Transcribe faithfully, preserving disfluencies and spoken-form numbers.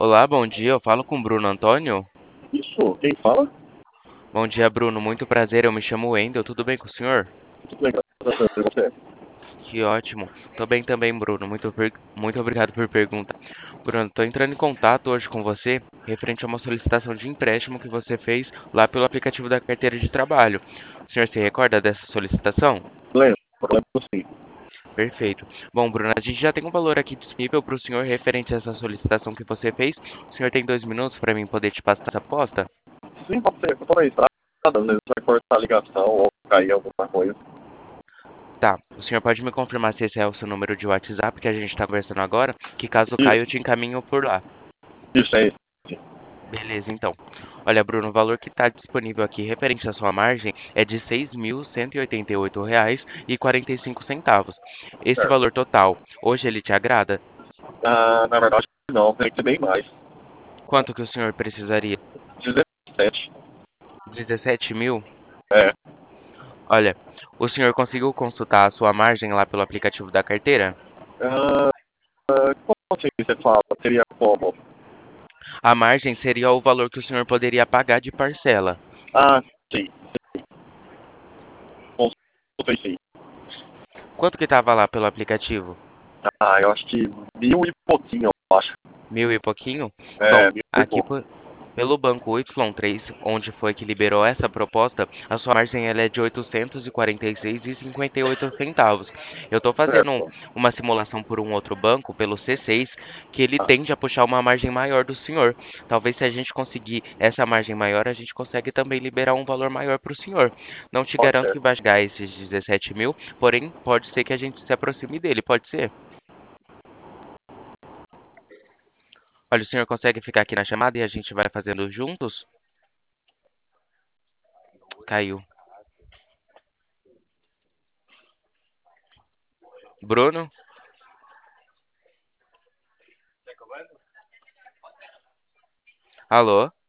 Olá, bom dia. Eu falo com o Bruno Antônio. Isso, quem fala? Bom dia, Bruno. Muito prazer. Eu me chamo Wendel. Tudo bem com o senhor? Tudo bem, graças a Deus, e você? Que ótimo. Tô bem também, Bruno. Muito, per- muito obrigado por perguntar. Bruno, tô entrando em contato hoje com você referente a uma solicitação de empréstimo que você fez lá pelo aplicativo da carteira de trabalho. O senhor se recorda dessa solicitação? Lembro, lembro sim. Perfeito. Bom, Bruno, a gente já tem um valor aqui disponível para o senhor referente a essa solicitação que você fez. O senhor tem dois minutos para mim poder te passar essa aposta? Sim, pode ser, eu tô na estrada, às vezes vai cortar a ligação ou cair alguma coisa. Tá. O senhor pode me confirmar se esse é o seu número de WhatsApp que a gente está conversando agora? Que caso caia, eu Isso, te encaminho por lá. isso é isso. Beleza, então. Olha, Bruno, o valor que está disponível aqui referente à sua margem é de seis mil cento e oitenta e oito reais e quarenta e cinco centavos. Esse Certo. valor total, hoje ele te agrada? Ah, na verdade, não, tem que ser bem mais. Quanto que o senhor precisaria? dezessete. Dezessete mil? É. Olha, o senhor conseguiu consultar a sua margem lá pelo aplicativo da carteira? Ah, como assim você fala? Seria como? A margem seria o valor que o senhor poderia pagar de parcela. Ah, sim, consultei sim. Quanto que estava lá pelo aplicativo? Ah, eu acho que mil e pouquinho, eu acho. Mil e pouquinho? Bom, É, mil e aqui pouco. po- pelo banco Y três, onde foi que liberou essa proposta, a sua margem ela é de oitocentos e quarenta e seis e cinquenta e oito centavos. Eu estou fazendo um- Certo. uma simulação por um outro banco, pelo C seis, que ele Ah, tende a puxar uma margem maior do senhor. Talvez se a gente conseguir essa margem maior, a gente consegue também liberar um valor maior para o senhor. Não te pode garanto ser. que vai chegar a esses dezessete mil, porém pode ser que a gente se aproxime dele, pode ser? Olha, o senhor consegue ficar aqui na chamada e a gente vai fazendo juntos? Caiu. Bruno? Alô?